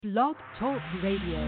Blog Talk Radio.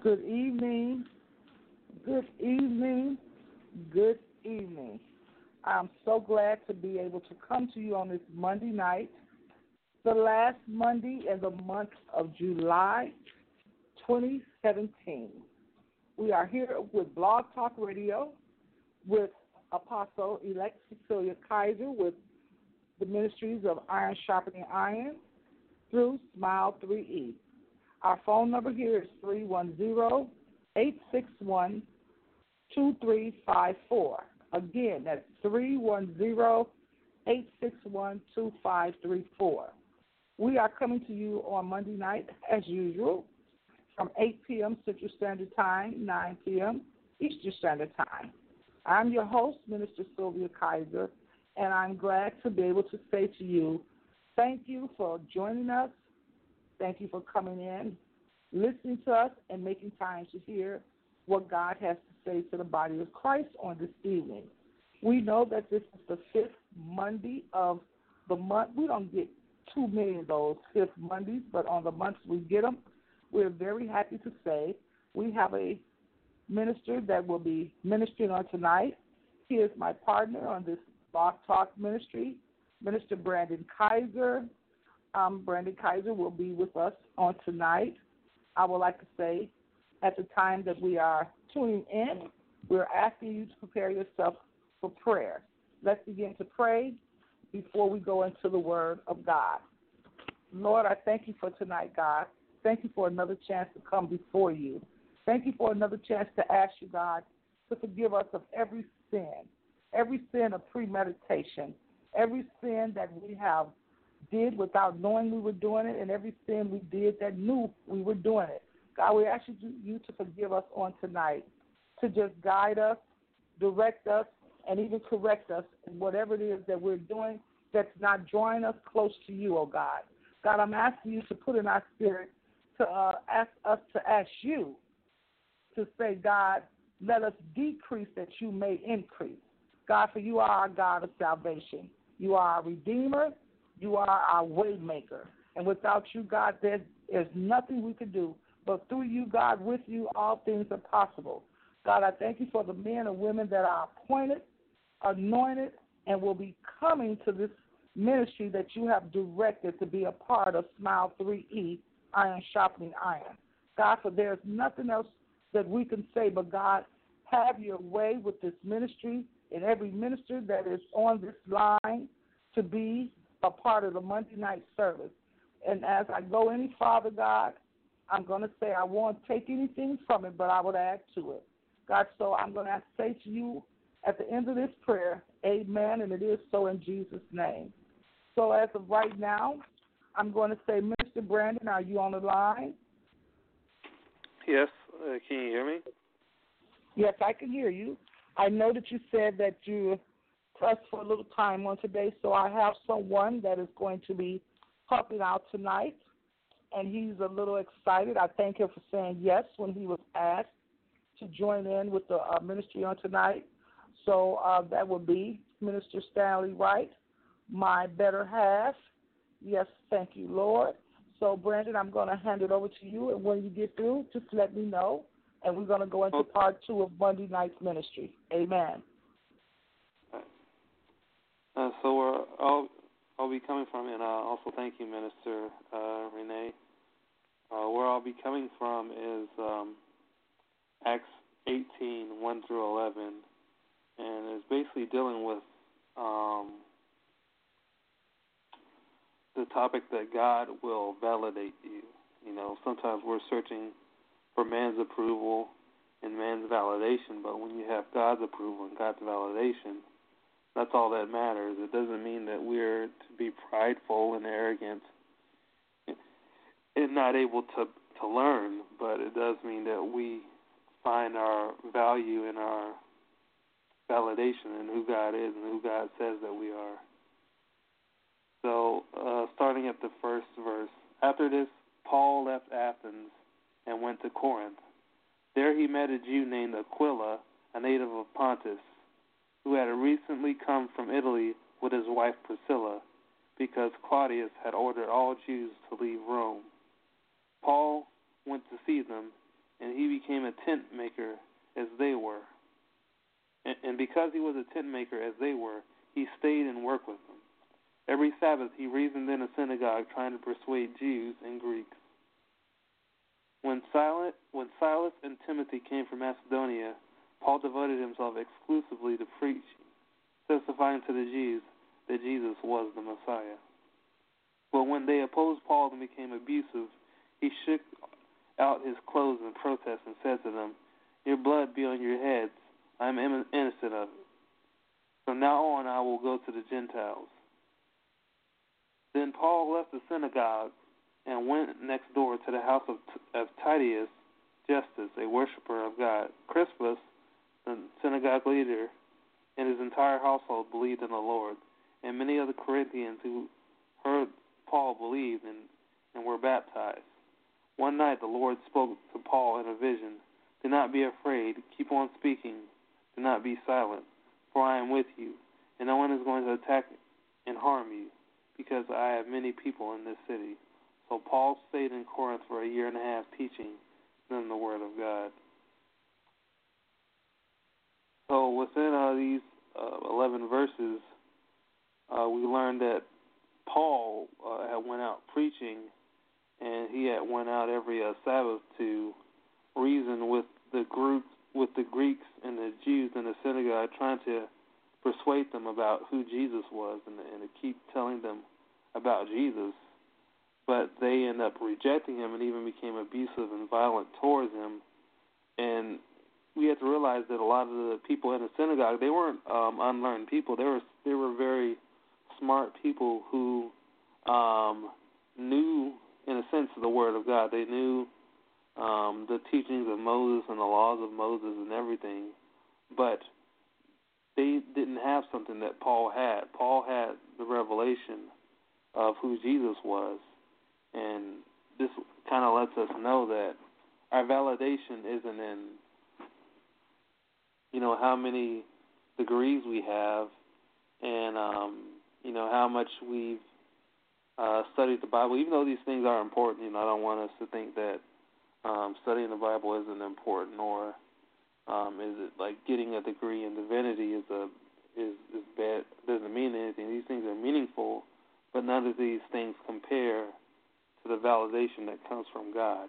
Good evening, good evening, good evening. I'm so glad to be able to come to you on this Monday night, the last Monday in the month of July 2017. We are here with Blog Talk Radio with Apostle Elect Cecilia Kaiser with the Ministries of Iron Sharpening Iron through Smile 3E. Our phone number here is 310-861-2354. Again, that's 310-861-2534. We are coming to you on Monday night, as usual, from 8 p.m. Central Standard Time, 9 p.m. Eastern Standard Time. I'm your host, Minister Sylvia Kaiser, and I'm glad to be able to say to you, thank you for joining us. Thank you for coming in, listening to us, and making time to hear what God has to say to the body of Christ on this evening. We know that this is the fifth Monday of the month. We don't get too many of those fifth Mondays, but on the months we get them, we're very happy to say we have a minister that will be ministering on tonight. He is my partner on this Blog Talk ministry, Minister Brandon Kaiser. Brandon Kaiser will be with us on tonight. I would like to say at the time that we are tuning in, we're asking you to prepare yourself for prayer. Let's begin to pray before we go into the Word of God. Lord, I thank you for tonight, God. Thank you for another chance to come before you. Thank you for another chance to ask you, God, to forgive us of every sin of premeditation, every sin that we have did without knowing we were doing it, and every sin we did that knew we were doing it. God, we ask you to forgive us on tonight, to just guide us, direct us, and even correct us in whatever it is that we're doing that's not drawing us close to you, oh God. God, I'm asking you to put in our spirit to ask us to ask you to say, God, let us decrease that you may increase. God, for you are our God of salvation. You are our Redeemer. You are our way maker. And without you, God, there's nothing we can do. But through you, God, with you, all things are possible. God, I thank you for the men and women that are appointed, anointed, and will be coming to this ministry that you have directed to be a part of Smile 3E, Iron Sharpening Iron. God, for there's nothing else that we can say, but God, have your way with this ministry and every minister that is on this line to be a part of the Monday night service. And as I go any farther, God, I'm going to say I won't take anything from it, but I would add to it. God, so I'm going to say to you at the end of this prayer, amen, and it is so in Jesus' name. So as of right now, I'm going to say, Mr. Brandon, are you on the line? Yes. Can you hear me? Yes, I can hear you. I know that you said that you pressed for a little time on today, so I have someone that is going to be helping out tonight, and he's a little excited. I thank him for saying yes when he was asked to join in with the ministry on tonight. So that would be Minister Stanley Wright, my better half. Yes, thank you, Lord. So, Brandon, I'm going to hand it over to you, and when you get through, just let me know, and we're going to go into part 2 of Monday night's ministry. Amen. So I'll be coming from, and also thank you, Minister Renee. Where I'll be coming from is Acts 18, 1 through 11, and it's basically dealing with the topic that God will validate you. You know, sometimes we're searching for man's approval and man's validation, but when you have God's approval and God's validation, that's all that matters. It doesn't mean that we're to be prideful and arrogant and not able to learn, but it does mean that we find our value in our validation in who God is and who God says that we are. So, starting at the first verse, after this, Paul left Athens and went to Corinth. There he met a Jew named Aquila, a native of Pontus, who had recently come from Italy with his wife Priscilla, because Claudius had ordered all Jews to leave Rome. Paul went to see them and he became a tent maker as they were. And because he was a tent maker as they were, he stayed and worked with them. Every Sabbath he reasoned in a synagogue, trying to persuade Jews and Greeks. When Silas and Timothy came from Macedonia, Paul devoted himself exclusively to preaching, testifying to the Jews that Jesus was the Messiah. But when they opposed Paul and became abusive, he shook out his clothes in protest and said to them, "Your blood be on your heads. I am innocent of it. From now on I will go to the Gentiles." Then Paul left the synagogue and went next door to the house of Titius Justus, a worshiper of God. Crispus, the synagogue leader, and his entire household believed in the Lord, and many of the Corinthians who heard Paul believed and were baptized. One night the Lord spoke to Paul in a vision. "Do not be afraid. Keep on speaking. Do not be silent, for I am with you, and no one is going to attack and harm you, because I have many people in this city." So Paul stayed in Corinth for a year and a half, teaching them the Word of God. So within these 11 verses, we learned that Paul had went out preaching, and he had went out every Sabbath to reason with the Greeks and the Jews in the synagogue, trying to persuade them about who Jesus was and to keep telling them about Jesus. But they ended up rejecting him and even became abusive and violent towards him. And we have to realize that a lot of the people in the synagogue, they weren't unlearned people. They were very smart people who knew, in a sense, the Word of God. They knew the teachings of Moses and the laws of Moses and everything, but they didn't have something that Paul had. Paul had the revelation of who Jesus was, and this kind of lets us know that our validation isn't in, how many degrees we have and, how much we've studied the Bible. Even though these things are important, I don't want us to think that studying the Bible isn't important, or is it like getting a degree in divinity is bad? Doesn't mean anything. These things are meaningful, but none of these things compare to the validation that comes from God.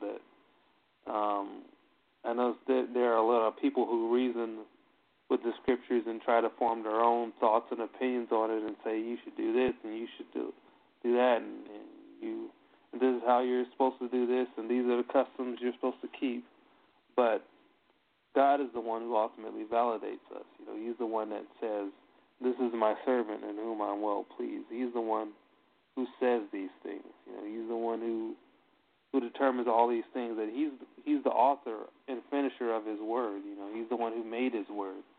I know that there are a lot of people who reason with the scriptures and try to form their own thoughts and opinions on it and say you should do this and you should do that and this is how you're supposed to do this and these are the customs you're supposed to keep. But God is the one who ultimately validates us. He's the one that says, "This is my servant in whom I'm well pleased." He's the one who says these things. He's the one who determines all these things. That he's the author and finisher of His Word. He's the one who made His Word.